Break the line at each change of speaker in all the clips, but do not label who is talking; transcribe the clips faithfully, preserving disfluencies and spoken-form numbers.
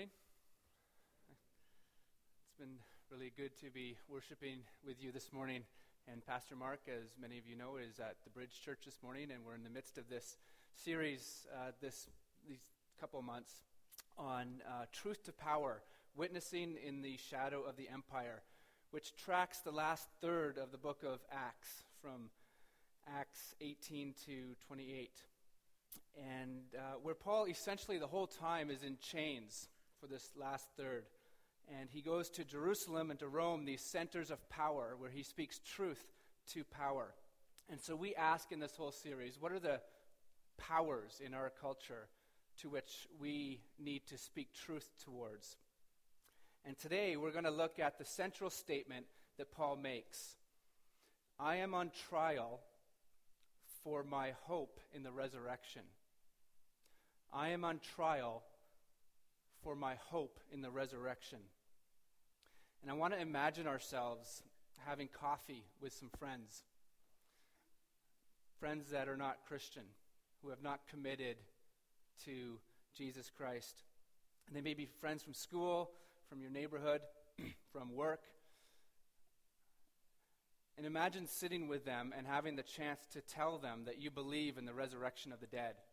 morning. It's been really good to be worshiping with you this morning. And Pastor Mark, as many of you know, is at the Bridge Church this morning, and we're in the midst of this series uh, this these couple of months on uh, Truth to Power, Witnessing in the Shadow of the Empire, which tracks the last third of the book of Acts, from Acts eighteen to twenty-eight. And uh, where Paul essentially the whole time is in chains for this last third. And he goes to Jerusalem and to Rome, these centers of power, where he speaks truth to power. And so we ask in this whole series, what are the powers in our culture to which we need to speak truth towards? And today we're going to look at the central statement that Paul makes. I am on trial for my hope in the resurrection. I am on trial for my hope in the resurrection. And I want to imagine ourselves having coffee with some friends. Friends that are not Christian, who have not committed to Jesus Christ. And they may be friends from school, from your neighborhood, from work. And imagine sitting with them and having the chance to tell them that you believe in the resurrection of the dead.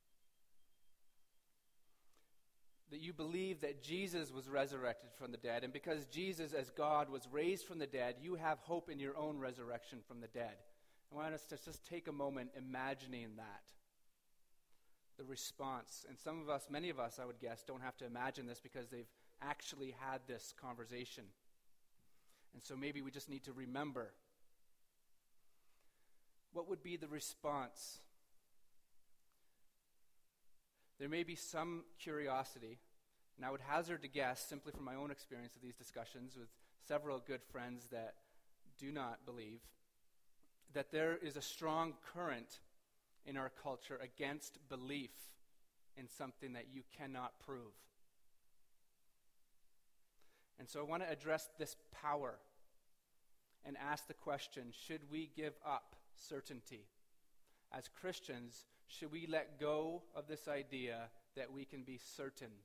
That you believe that Jesus was resurrected from the dead, and because Jesus as God was raised from the dead, you have hope in your own resurrection from the dead. I want us to just take a moment imagining that. The response. And some of us, many of us, I would guess, don't have to imagine this because they've actually had this conversation. And so maybe we just need to remember. What would be the response? There may be some curiosity, and I would hazard to guess, simply from my own experience of these discussions with several good friends that do not believe, that there is a strong current in our culture against belief in something that you cannot prove. And so I want to address this power and ask the question, should we give up certainty? As Christians, should we let go of this idea that we can be certain?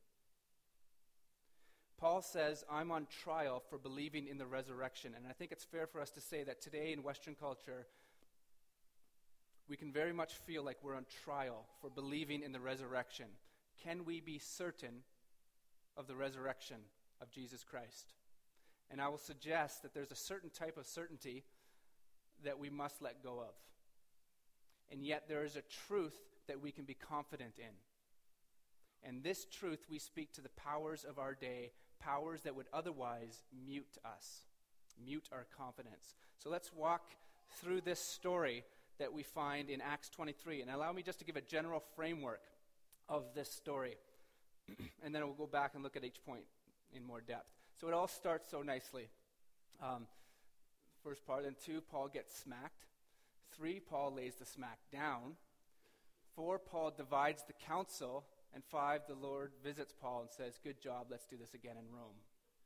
Paul says, I'm on trial for believing in the resurrection. And I think it's fair for us to say that today in Western culture, we can very much feel like we're on trial for believing in the resurrection. Can we be certain of the resurrection of Jesus Christ? And I will suggest that there's a certain type of certainty that we must let go of. And yet there is a truth that we can be confident in. And this truth we speak to the powers of our day, powers that would otherwise mute us, mute our confidence. So let's walk through this story that we find in Acts twenty-three. And allow me just to give a general framework of this story. And then we'll go back and look at each point in more depth. So it all starts so nicely. Um, first part, and two, Paul gets smacked. Three, Paul lays the smack down. Four, Paul divides the council. And five, the Lord visits Paul and says, good job, let's do this again in Rome.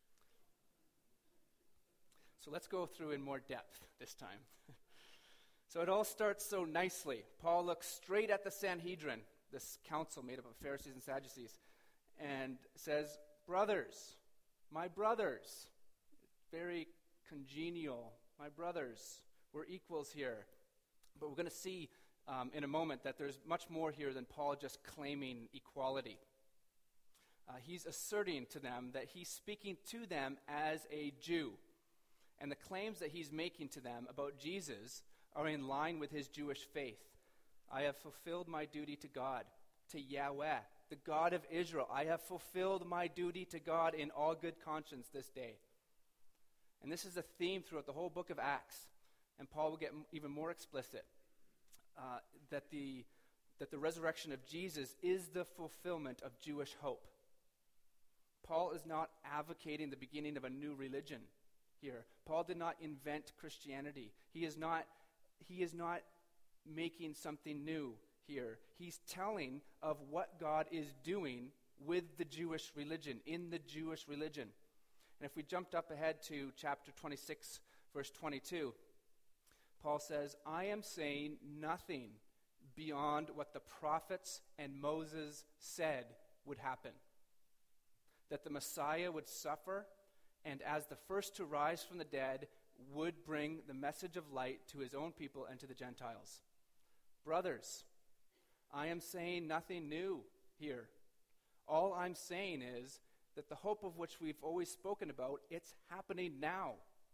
So let's go through in more depth this time. So it all starts so nicely. Paul looks straight at the Sanhedrin, this council made up of Pharisees and Sadducees, and says, brothers, my brothers, very congenial, my brothers, we're equals here. But we're going to see um, in a moment that there's much more here than Paul just claiming equality. Uh, he's asserting to them that he's speaking to them as a Jew. And the claims that he's making to them about Jesus are in line with his Jewish faith. I have fulfilled my duty to God, to Yahweh, the God of Israel. I have fulfilled my duty to God in all good conscience this day. And this is a theme throughout the whole book of Acts. And Paul will get even more explicit, uh, that the that the resurrection of Jesus is the fulfillment of Jewish hope. Paul is not advocating the beginning of a new religion here. Paul did not invent Christianity. He is not he is not making something new here. He's telling of what God is doing with the Jewish religion, in the Jewish religion. And if we jumped up ahead to chapter twenty-six, verse twenty-two, Paul says, I am saying nothing beyond what the prophets and Moses said would happen. that the Messiah would suffer, and as the first to rise from the dead, would bring the message of light to his own people and to the Gentiles. Brothers, I am saying nothing new here. All I'm saying is that the hope of which we've always spoken about, it's happening now.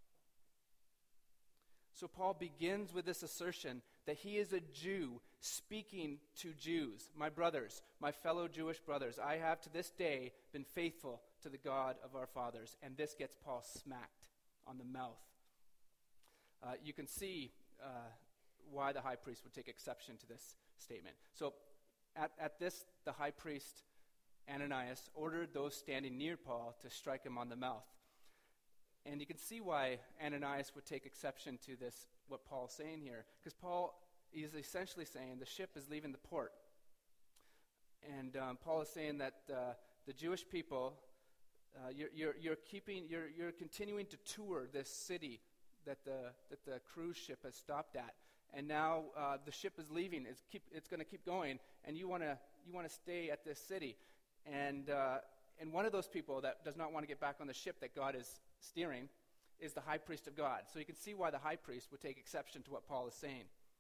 So Paul begins with this assertion that he is a Jew speaking to Jews. My brothers, my fellow Jewish brothers, I have to this day been faithful to the God of our fathers. And this gets Paul smacked on the mouth. Uh, you can see uh, why the high priest would take exception to this statement. So at, at this, the high priest Ananias ordered those standing near Paul to strike him on the mouth. And you can see why Ananias would take exception to this, what Paul's saying here. Because Paul is essentially saying the ship is leaving the port. And um, Paul is saying that uh, the Jewish people, uh, you're, you're, you're keeping, you're, you're continuing to tour this city that the, that the cruise ship has stopped at. And now uh, the ship is leaving. It's, keep, it's going to keep going. And you want to you want to stay at this city. And uh, and one of those people that does not want to get back on the ship that God is steering is the high priest of God. So you can see why the high priest would take exception to what Paul is saying.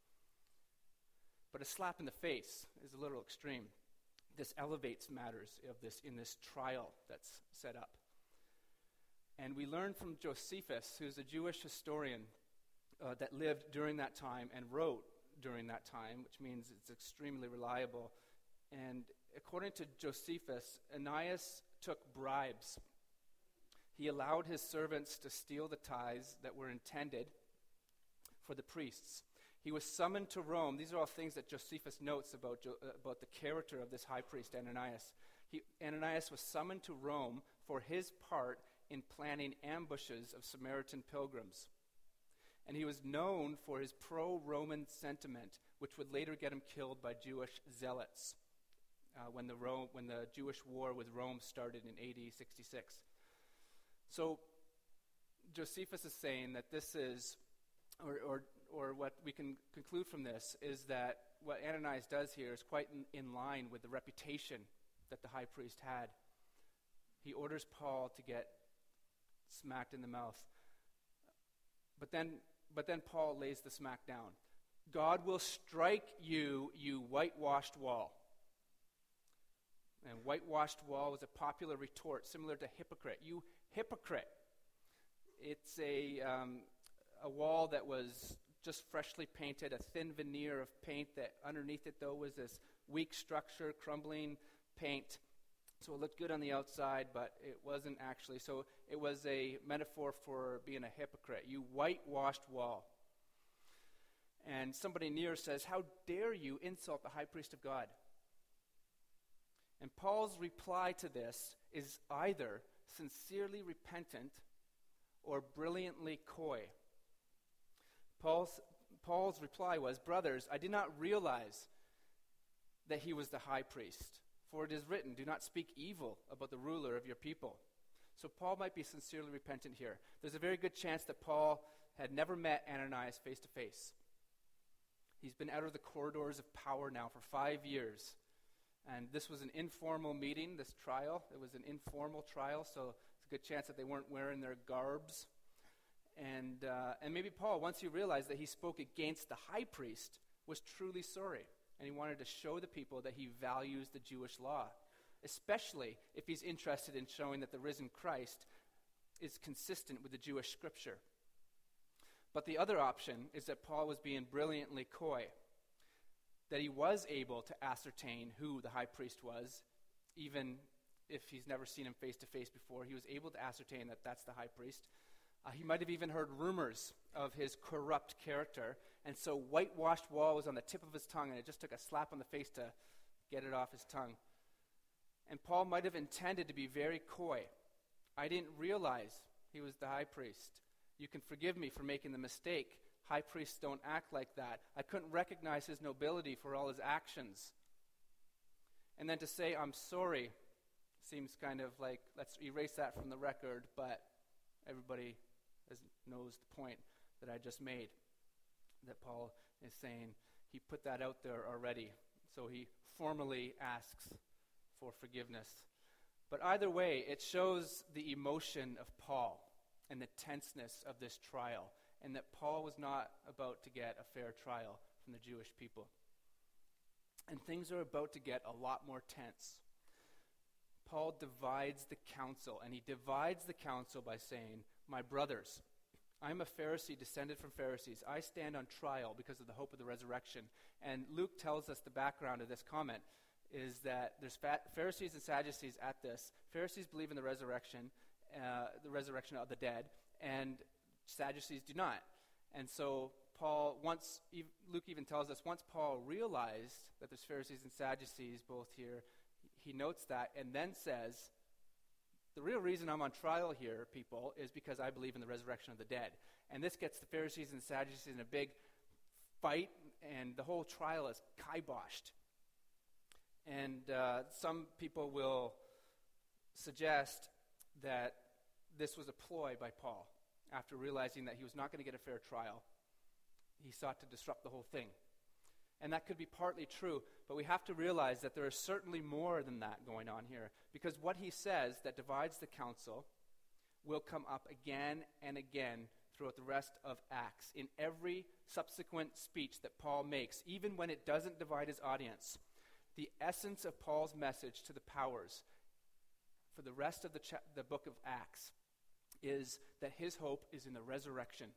But a slap in the face is a little extreme. This elevates matters of this in this trial that's set up. And we learn from Josephus, who's a Jewish historian uh, that lived during that time and wrote during that time, which means it's extremely reliable. And according to Josephus, Ananias took bribes. He allowed his servants to steal the tithes that were intended for the priests. He was summoned to Rome. These are all things that Josephus notes about, jo- uh, about the character of this high priest, Ananias. He, Ananias was summoned to Rome for his part in planning ambushes of Samaritan pilgrims. And he was known for his pro-Roman sentiment, which would later get him killed by Jewish zealots uh, when, the Rome, when the Jewish war with Rome started in A D sixty-six. So Josephus is saying that this is, or, or, or what we can conclude from this, is that what Ananias does here is quite in, in line with the reputation that the high priest had. He orders Paul to get smacked in the mouth. But then, but then Paul lays the smack down. God will strike you, you whitewashed wall. And whitewashed wall was a popular retort, similar to hypocrite. You hypocrite. It's a um, a wall that was just freshly painted, a thin veneer of paint that underneath it, though, was this weak structure, crumbling paint. So it looked good on the outside, but it wasn't actually. So it was a metaphor for being a hypocrite. You whitewashed wall. And somebody near says, how dare you insult the high priest of God? And Paul's reply to this is either sincerely repentant or brilliantly coy. Paul's, Paul's reply was, brothers, I did not realize that he was the high priest. For it is written, do not speak evil about the ruler of your people. So Paul might be sincerely repentant here. There's a very good chance that Paul had never met Ananias face to face. He's been out of the corridors of power now for five years. And this was an informal meeting, this trial. It was an informal trial, so it's a good chance that they weren't wearing their garbs. And, uh, and maybe Paul, once he realized that he spoke against the high priest, was truly sorry. And he wanted to show the people that he values the Jewish law, especially if he's interested in showing that the risen Christ is consistent with the Jewish scripture. But the other option is that Paul was being brilliantly coy, that he was able to ascertain who the high priest was, even if he's never seen him face to face before. He was able to ascertain that that's the high priest. Uh, he might have even heard rumors of his corrupt character, and so whitewashed wall was on the tip of his tongue, and it just took a slap on the face to get it off his tongue. And Paul might have intended to be very coy. I didn't realize he was the high priest. You can forgive me for making the mistake. High priests don't act like that. I couldn't recognize his nobility for all his actions. And then to say, I'm sorry, seems kind of like, let's erase that from the record, but everybody has, knows the point that I just made, that Paul is saying. He put that out there already, so he formally asks for forgiveness. But either way, it shows the emotion of Paul and the tenseness of this trial, and that Paul was not about to get a fair trial from the Jewish people. And things are about to get a lot more tense. Paul divides the council, and he divides the council by saying, "My brothers, I'm a Pharisee descended from Pharisees. I stand on trial because of the hope of the resurrection." And Luke tells us the background of this comment is that there's Pharisees and Sadducees at this. Pharisees believe in the resurrection, uh, the resurrection of the dead, and Sadducees do not. And so Paul, once ev- Luke even tells us, once Paul realized that there's Pharisees and Sadducees both here, he notes that and then says, the real reason I'm on trial here, people, is because I believe in the resurrection of the dead. And this gets the Pharisees and Sadducees in a big fight, and the whole trial is kiboshed. And uh, some people will suggest that this was a ploy by Paul. After realizing that he was not going to get a fair trial, he sought to disrupt the whole thing. And that could be partly true, but we have to realize that there is certainly more than that going on here, because what he says that divides the council will come up again and again throughout the rest of Acts. In every subsequent speech that Paul makes, even when it doesn't divide his audience, the essence of Paul's message to the powers for the rest of the, cha- the book of Acts is that his hope is in the resurrection.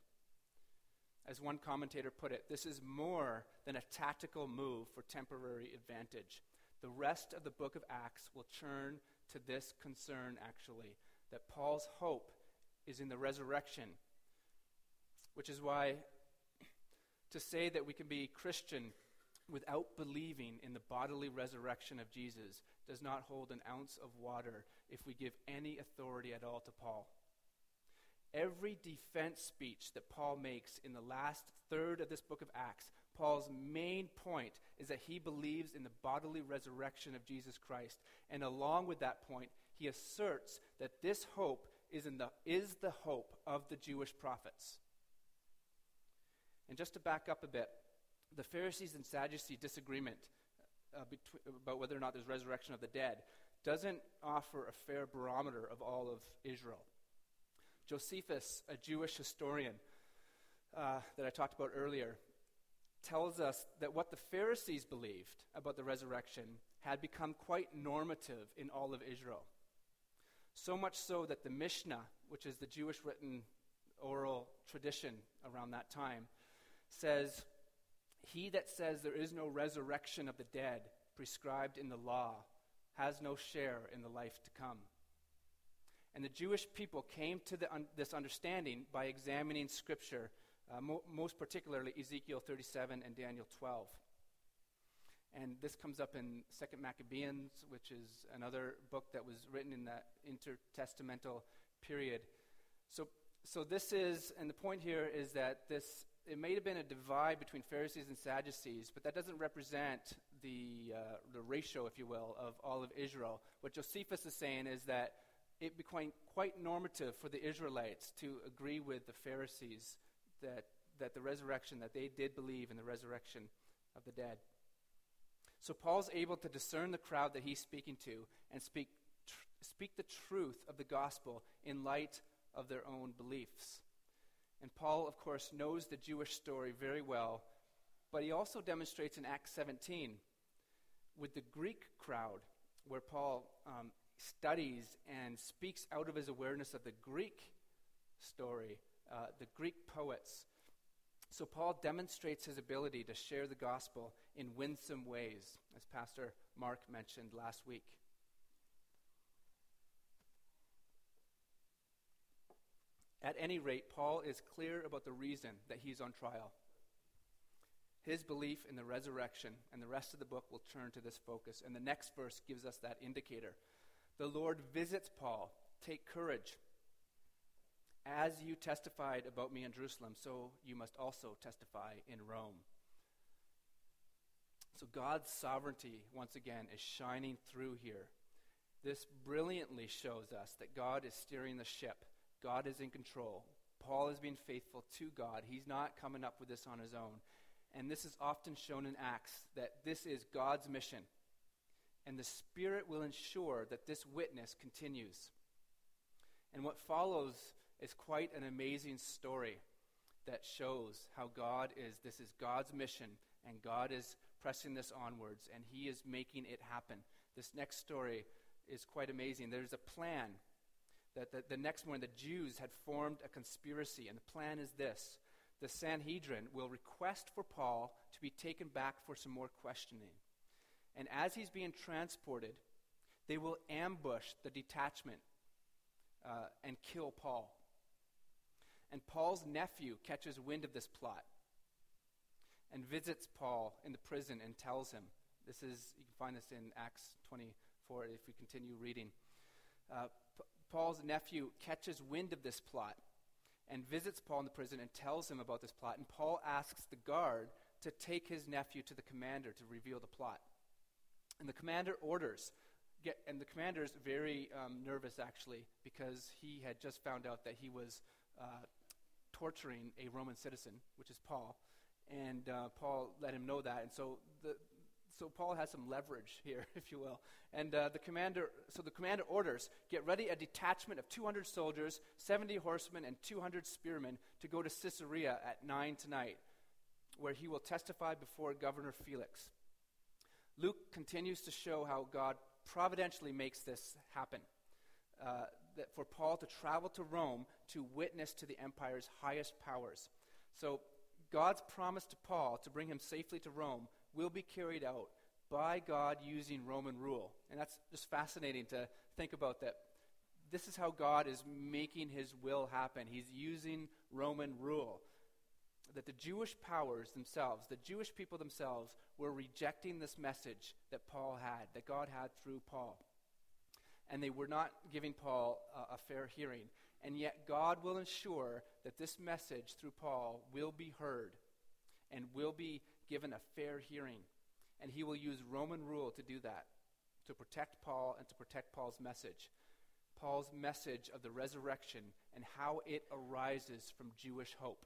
As one commentator put it, this is more than a tactical move for temporary advantage. The rest of the book of Acts will turn to this concern, actually, that Paul's hope is in the resurrection, which is why to say that we can be Christian without believing in the bodily resurrection of Jesus does not hold an ounce of water if we give any authority at all to Paul. Every defense speech that Paul makes in the last third of this book of Acts, Paul's main point is that he believes in the bodily resurrection of Jesus Christ. And along with that point, he asserts that this hope is, in the, is the hope of the Jewish prophets. And just to back up a bit, the Pharisees and Sadducees disagreement uh, between, about whether or not there's resurrection of the dead doesn't offer a fair barometer of all of Israel. Josephus, a Jewish historian uh, that I talked about earlier, tells us that what the Pharisees believed about the resurrection had become quite normative in all of Israel. So much so that the Mishnah, which is the Jewish written oral tradition around that time, says, "He that says there is no resurrection of the dead prescribed in the law has no share in the life to come." And the Jewish people came to the un- this understanding by examining Scripture, uh, mo- most particularly Ezekiel thirty-seven and Daniel twelve. And this comes up in Second Maccabees, which is another book that was written in that intertestamental period. So, so this is, and the point here is that this, it may have been a divide between Pharisees and Sadducees, but that doesn't represent the uh, the ratio, if you will, of all of Israel. What Josephus is saying is that it became quite normative for the Israelites to agree with the Pharisees that, that the resurrection, that they did believe in the resurrection of the dead. So Paul's able to discern the crowd that he's speaking to and speak tr- speak the truth of the gospel in light of their own beliefs. And Paul, of course, knows the Jewish story very well, but he also demonstrates in Acts seventeen with the Greek crowd, where Paul um, studies and speaks out of his awareness of the Greek story, uh, the Greek poets. So Paul demonstrates his ability to share the gospel in winsome ways, as Pastor Mark mentioned last week. At any rate, Paul is clear about the reason that he's on trial. His belief in the resurrection, and the rest of the book will turn to this focus. And the next verse gives us that indicator. The Lord visits Paul. Take courage. As you testified about me in Jerusalem, so you must also testify in Rome. So God's sovereignty, once again, is shining through here. This brilliantly shows us that God is steering the ship. God is in control. Paul is being faithful to God. He's not coming up with this on his own. And this is often shown in Acts, that this is God's mission. and the Spirit will ensure that this witness continues. And what follows is quite an amazing story that shows how God is, this is God's mission, and God is pressing this onwards, and he is making it happen. This next story is quite amazing. There's a plan that the, the next morning the Jews had formed a conspiracy, and the plan is this. The Sanhedrin will request for Paul to be taken back for some more questioning. And as he's being transported, they will ambush the detachment uh, and kill Paul. And Paul's nephew catches wind of this plot and visits Paul in the prison and tells him. This is, you can find this in Acts twenty-four if we continue reading. Uh, P- Paul's nephew catches wind of this plot and visits Paul in the prison and tells him about this plot. And Paul asks the guard to take his nephew to the commander to reveal the plot. And the commander orders, get, and the commander is very um, nervous actually, because he had just found out that he was uh, torturing a Roman citizen, which is Paul. And uh, Paul let him know that. And so the so Paul has some leverage here, if you will. And uh, the commander, so the commander orders, get ready a detachment of two hundred soldiers, seventy horsemen, and two hundred spearmen to go to Caesarea at nine tonight, where he will testify before Governor Felix. Luke continues to show how God providentially makes this happen, uh, that for Paul to travel to Rome to witness to the empire's highest powers. So God's promise to Paul to bring him safely to Rome will be carried out by God using Roman rule. And that's just fascinating to think about, that this is how God is making his will happen. He's using Roman rule. That the Jewish powers themselves, the Jewish people themselves, were rejecting this message that Paul had, that God had through Paul. And they were not giving Paul uh, a fair hearing. And yet God will ensure that this message through Paul will be heard and will be given a fair hearing. And he will use Roman rule to do that, to protect Paul and to protect Paul's message. Paul's message of the resurrection and how it arises from Jewish hope.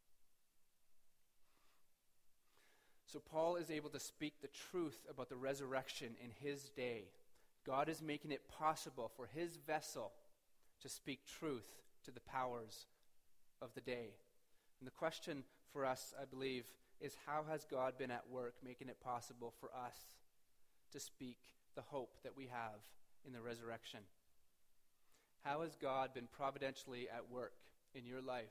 So Paul is able to speak the truth about the resurrection in his day. God is making it possible for his vessel to speak truth to the powers of the day. And the question for us, I believe, is how has God been at work making it possible for us to speak the hope that we have in the resurrection? How has God been providentially at work in your life,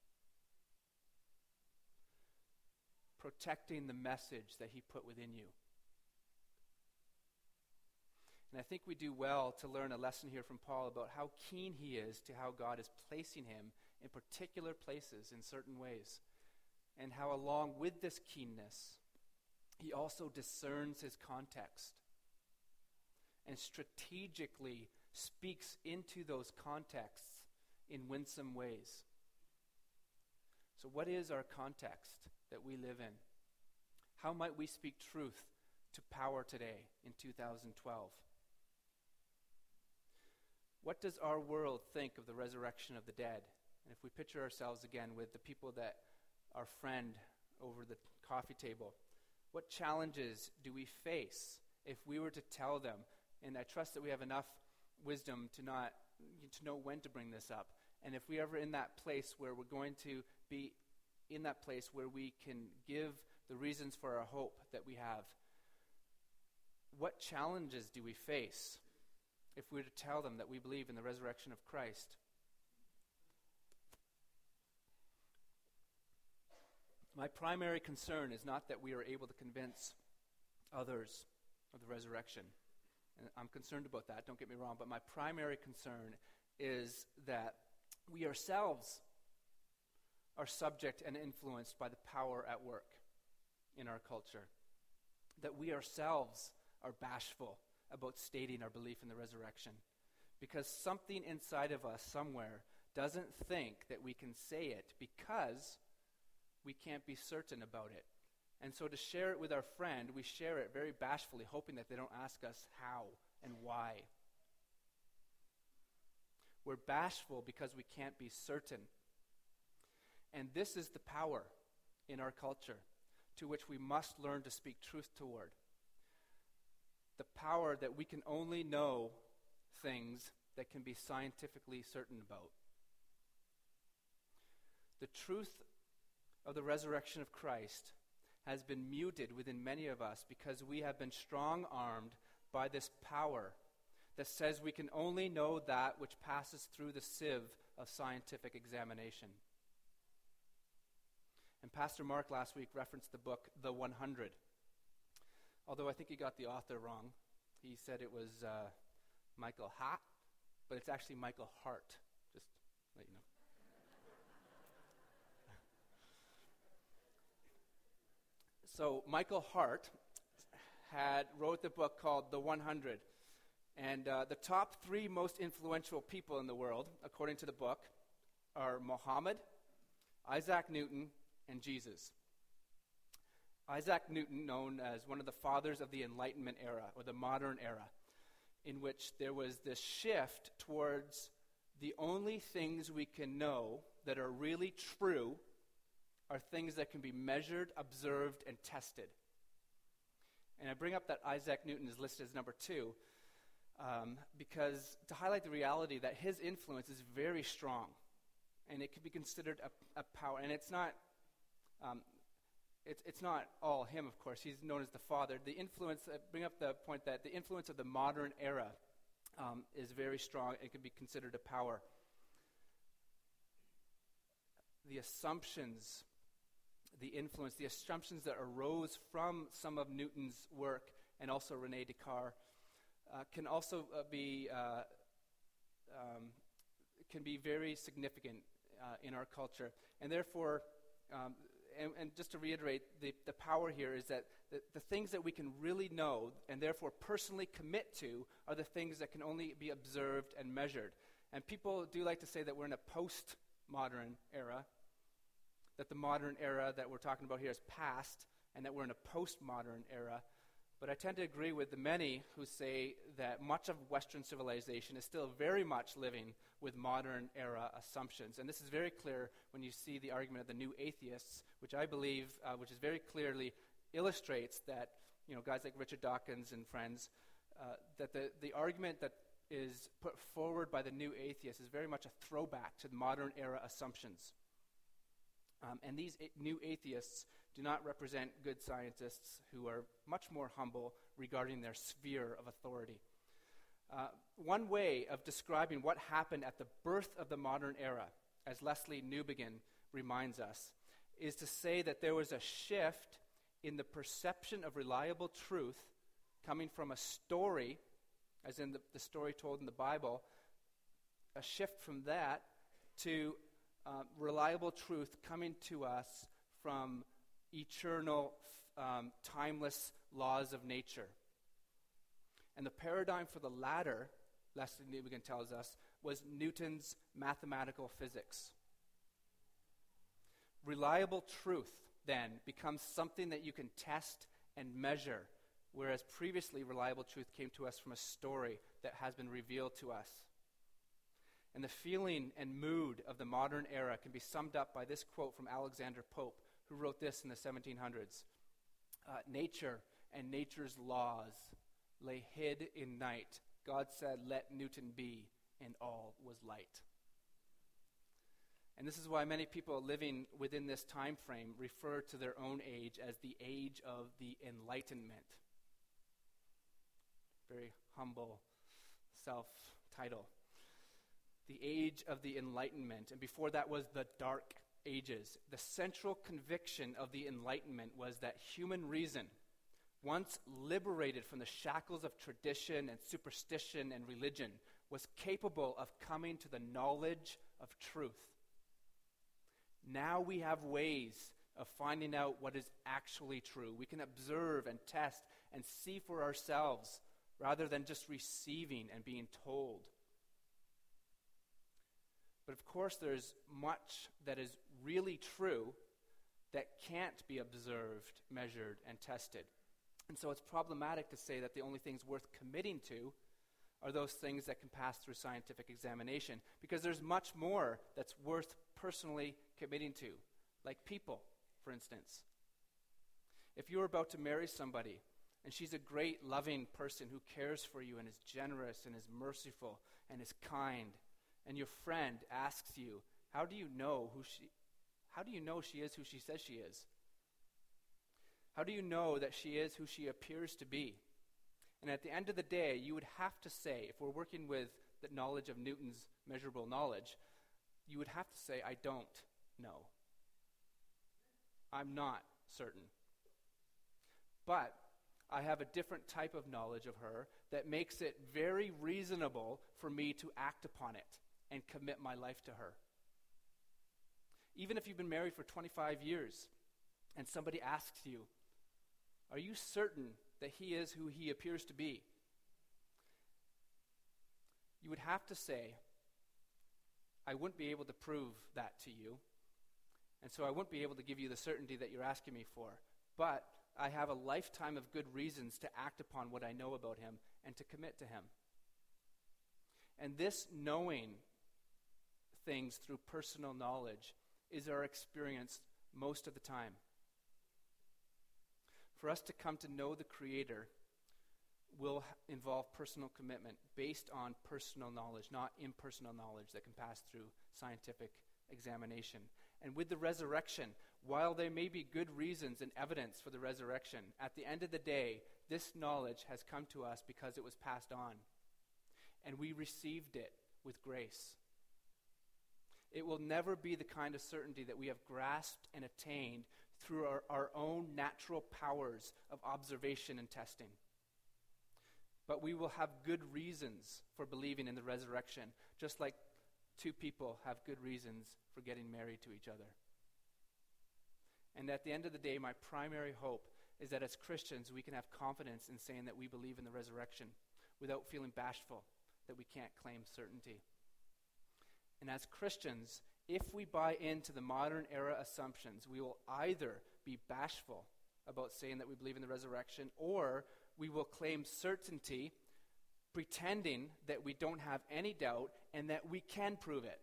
protecting the message that he put within you? And I think we do well to learn a lesson here from Paul about how keen he is to how God is placing him in particular places in certain ways, and how along with this keenness, he also discerns his context and strategically speaks into those contexts in winsome ways. So what is our context that we live in? How might we speak truth to power today in two thousand twelve? What does our world think of the resurrection of the dead? And if we picture ourselves again with the people that our friend over the coffee table, what challenges do we face if we were to tell them? And I trust that we have enough wisdom to not to know when to bring this up. And if we ever in that place where we're going to be in that place where we can give the reasons for our hope that we have, what challenges do we face if we were to tell them that we believe in the resurrection of Christ? My primary concern is not that we are able to convince others of the resurrection. And I'm concerned about that, don't get me wrong, but my primary concern is that we ourselves are subject and influenced by the power at work in our culture. That we ourselves are bashful about stating our belief in the resurrection, because something inside of us somewhere doesn't think that we can say it because we can't be certain about it. And so to share it with our friend, we share it very bashfully, hoping that they don't ask us how and why. We're bashful because we can't be certain. And this is the power in our culture to which we must learn to speak truth toward. the power that we can only know things that can be scientifically certain about. The truth of the resurrection of Christ has been muted within many of us because we have been strong-armed by this power that says we can only know that which passes through the sieve of scientific examination. And Pastor Mark last week referenced the book The one hundred. Although I think he got the author wrong. He said it was uh, Michael Hart, but it's actually Michael Hart. Just to let you know. So Michael Hart had wrote the book called The one hundred. And uh, the top three most influential people in the world, according to the book, are Muhammad, Isaac Newton, and Jesus. Isaac Newton, known as one of the fathers of the Enlightenment era, or the modern era, in which there was this shift towards the only things we can know that are really true are things that can be measured, observed, and tested. And I bring up that Isaac Newton is listed as number two, Um, because to highlight the reality that his influence is very strong, and it could be considered a, a power. And it's not, um, it's it's not all him, of course. He's known as the father. The influence. Uh, bring up the point that the influence of the modern era um, is very strong. It could be considered a power. The assumptions, the influence, the assumptions that arose from some of Newton's work, and also René Descartes. Uh, can also uh, be uh, um, can be very significant uh, in our culture, and therefore, um, and, and just to reiterate, the, the power here is that the, the things that we can really know and therefore personally commit to are the things that can only be observed and measured. And people do like to say that we're in a post-modern era, that the modern era that we're talking about here is past, and that we're in a postmodern era. But I tend to agree with the many who say that much of Western civilization is still very much living with modern era assumptions. And this is very clear when you see the argument of the new atheists, which I believe, uh, which is very clearly illustrates that, you know, guys like Richard Dawkins and friends, uh, that the, the argument that is put forward by the new atheists is very much a throwback to the modern era assumptions. Um, and these a- new atheists do not represent good scientists who are much more humble regarding their sphere of authority. Uh, one way of describing what happened at the birth of the modern era, as Leslie Newbegin reminds us, is to say that there was a shift in the perception of reliable truth coming from a story, as in the, the story told in the Bible, a shift from that to uh, reliable truth coming to us from eternal, um, timeless laws of nature. And the paradigm for the latter, Leslie Newbegin tells us, was Newton's mathematical physics. Reliable truth, then, becomes something that you can test and measure, whereas previously reliable truth came to us from a story that has been revealed to us. And the feeling and mood of the modern era can be summed up by this quote from Alexander Pope, who wrote this in the seventeen hundreds. Uh, nature and nature's laws lay hid in night. God said, "Let Newton be," and all was light. And this is why many people living within this time frame refer to their own age as the age of the Enlightenment. Very humble self-title. The age of the Enlightenment. And before that was the Dark Ages. The central conviction of the Enlightenment was that human reason, once liberated from the shackles of tradition and superstition and religion, was capable of coming to the knowledge of truth. Now we have ways of finding out what is actually true. We can observe and test and see for ourselves rather than just receiving and being told. But of course, there's much that is really true that can't be observed, measured, and tested. And so it's problematic to say that the only things worth committing to are those things that can pass through scientific examination, because there's much more that's worth personally committing to, like people, for instance. If you're about to marry somebody And she's a great, loving person who cares for you and is generous and is merciful and is kind. And your friend asks you, how do you know who she, how do you know she is who she says she is? How do you know that she is who she appears to be? And at the end of the day, you would have to say, if we're working with the knowledge of Newton's measurable knowledge, you would have to say, I don't know. I'm not certain. But I have a different type of knowledge of her that makes it very reasonable for me to act upon it and commit my life to her. Even if you've been married for twenty-five years and somebody asks you, are you certain that he is who he appears to be? You would have to say, I wouldn't be able to prove that to you, and so I wouldn't be able to give you the certainty that you're asking me for. But I have a lifetime of good reasons to act upon what I know about him and to commit to him. And this knowing things through personal knowledge is our experience most of the time. For us to come to know the Creator will involve personal commitment based on personal knowledge, not impersonal knowledge that can pass through scientific examination. And with the resurrection, while there may be good reasons and evidence for the resurrection, at the end of the day, this knowledge has come to us because it was passed on. And we received it with grace. It will never be the kind of certainty that we have grasped and attained through our, our own natural powers of observation and testing. But we will have good reasons for believing in the resurrection, just like two people have good reasons for getting married to each other. And at the end of the day, my primary hope is that as Christians, we can have confidence in saying that we believe in the resurrection without feeling bashful that we can't claim certainty. And as Christians, if we buy into the modern era assumptions, we will either be bashful about saying that we believe in the resurrection, or we will claim certainty, pretending that we don't have any doubt and that we can prove it.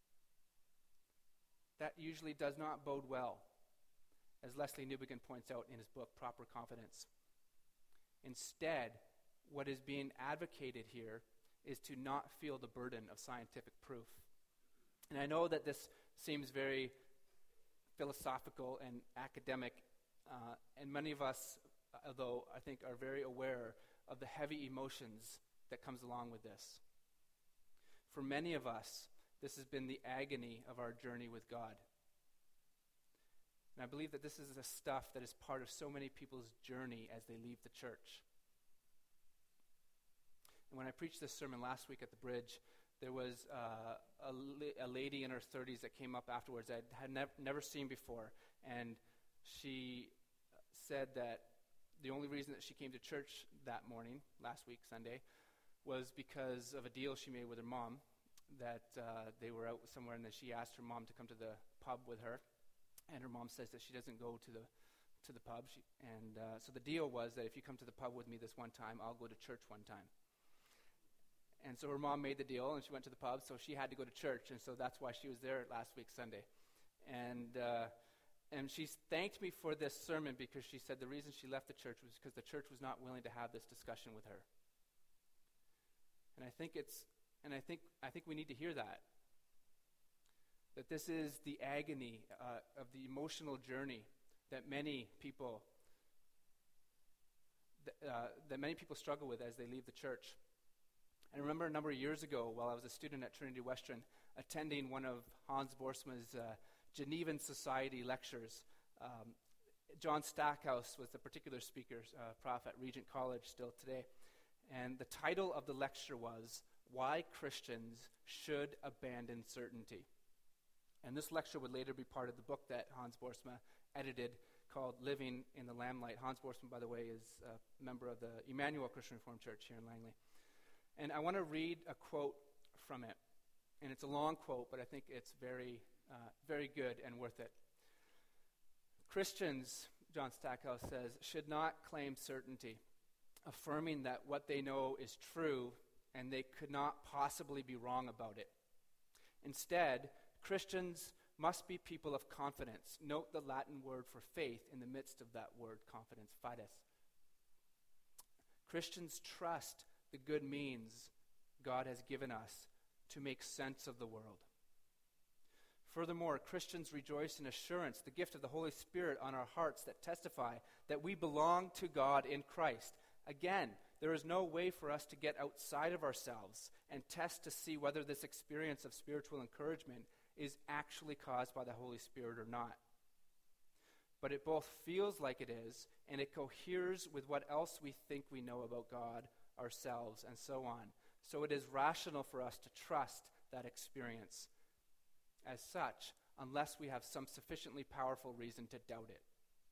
That usually does not bode well, as Leslie Newbigin points out in his book, Proper Confidence. Instead, what is being advocated here is to not feel the burden of scientific proof. And I know that this seems very philosophical and academic, uh, and many of us, although I think, are very aware of the heavy emotions that comes along with this. For many of us, this has been the agony of our journey with God. And I believe that this is the stuff that is part of so many people's journey as they leave the church. And when I preached this sermon last week at the Bridge, there was uh, a, la- a lady in her thirties that came up afterwards that I had nev- never seen before. And she said that the only reason that she came to church that morning, last week, Sunday, was because of a deal she made with her mom, that uh, they were out somewhere, and then she asked her mom to come to the pub with her. And her mom says that she doesn't go to the to the pub. She, and uh, so the deal was that if you come to the pub with me this one time, I'll go to church one time. And so her mom made the deal, and she went to the pub, so she had to go to church, and so that's why she was there last week, Sunday. And uh, and she thanked me for this sermon because she said the reason she left the church was because the church was not willing to have this discussion with her. And I think it's, and I think I think we need to hear that. That this is the agony uh, of the emotional journey that many people th- uh, that many people struggle with as they leave the church. I remember a number of years ago, while I was a student at Trinity Western, attending one of Hans Boersma's uh, Genevan Society lectures. Um, John Stackhouse was the particular speaker, uh, prof at Regent College still today. And the title of the lecture was, Why Christians Should Abandon Certainty. And this lecture would later be part of the book that Hans Boersma edited called Living in the Lamplight. Hans Boersma, by the way, is a member of the Emmanuel Christian Reformed Church here in Langley. And I want to read a quote from it. And it's a long quote, but I think it's very, uh, very good and worth it. Christians, John Stackhouse says, should not claim certainty, affirming that what they know is true and they could not possibly be wrong about it. Instead, Christians must be people of confidence. Note the Latin word for faith in the midst of that word, confidence, fides. Christians trust the good means God has given us to make sense of the world. Furthermore, Christians rejoice in assurance, the gift of the Holy Spirit on our hearts that testify that we belong to God in Christ. Again, there is no way for us to get outside of ourselves and test to see whether this experience of spiritual encouragement is actually caused by the Holy Spirit or not. But it both feels like it is, and it coheres with what else we think we know about God, ourselves, and so on. So it is rational for us to trust that experience as such, unless we have some sufficiently powerful reason to doubt it.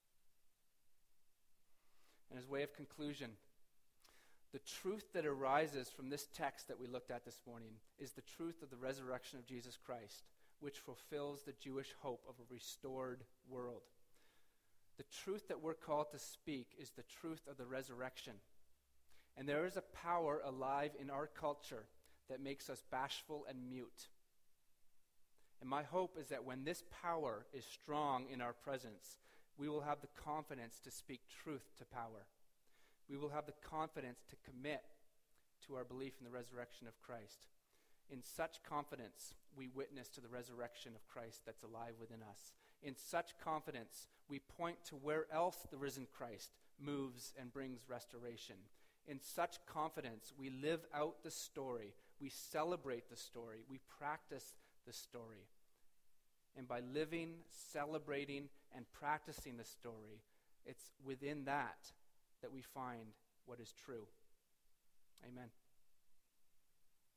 And as way of conclusion, the truth that arises from this text that we looked at this morning is the truth of the resurrection of Jesus Christ, which fulfills the Jewish hope of a restored world. The truth that we're called to speak is the truth of the resurrection. And there is a power alive in our culture that makes us bashful and mute. And my hope is that when this power is strong in our presence, we will have the confidence to speak truth to power. We will have the confidence to commit to our belief in the resurrection of Christ. In such confidence, we witness to the resurrection of Christ that's alive within us. In such confidence, we point to where else the risen Christ moves and brings restoration. In such confidence, we live out the story. We celebrate the story. We practice the story. And by living, celebrating, and practicing the story, it's within that that we find what is true. Amen.